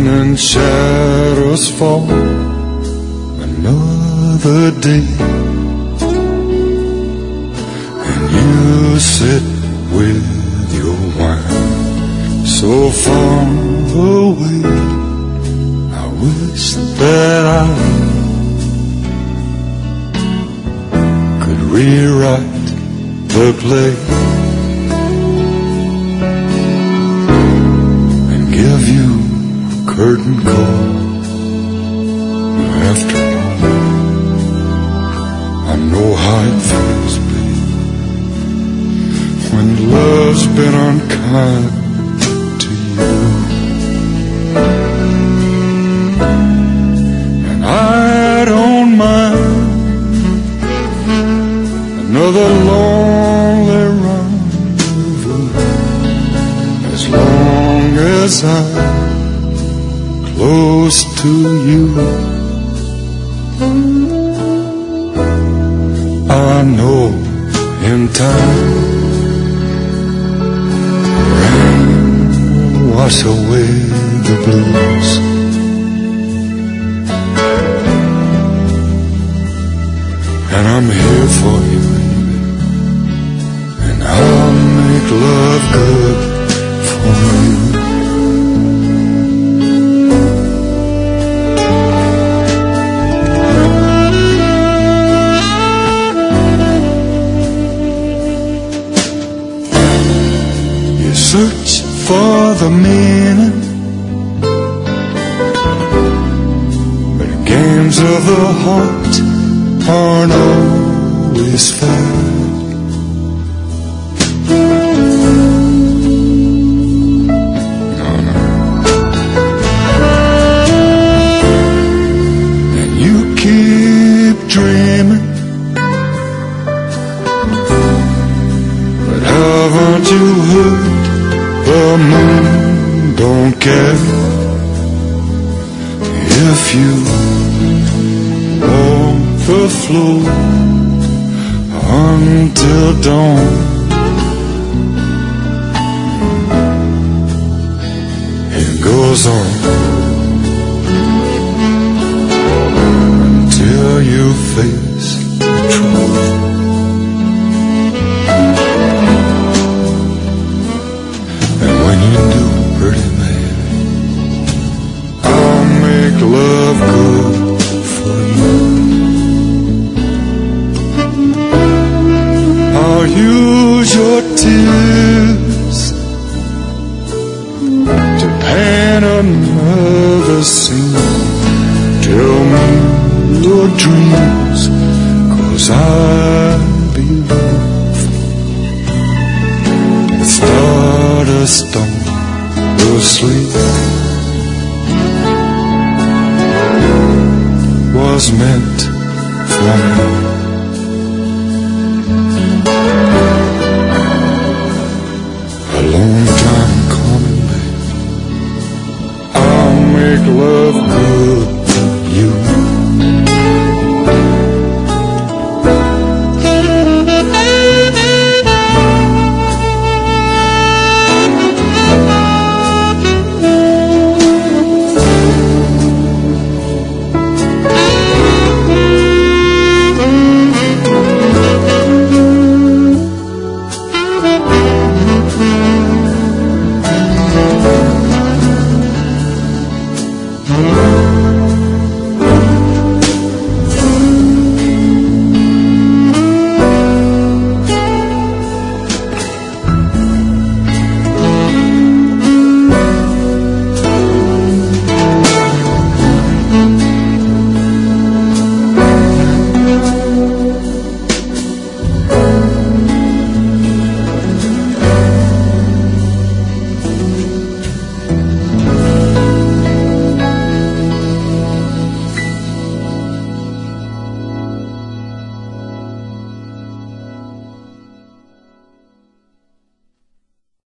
and shadows fall, another day, and you sit with your wine so far away. I wish that I could rewrite the play and give you a curtain call. After all, I know how it feels, babe, when love's been unkind to you. And I don't mind another lonely rendezvous, as long as I'm close to you. I know in time rain will wash away the blues, and I'm here for you, and I'll make love good for you. You search for the meaning, but games of the heart aren't always fair. No, no. And you keep dreaming, but haven't you heard the moon don't care if you walk the floor until dawn? It goes on until you face the truth. And when you do, pretty baby, I'll make love good for you. I'll use your tears to paint another scene. Tell me your dreams, 'cause I believe the stardust on your sleep was meant for me. A long time coming, baby. I'll make love good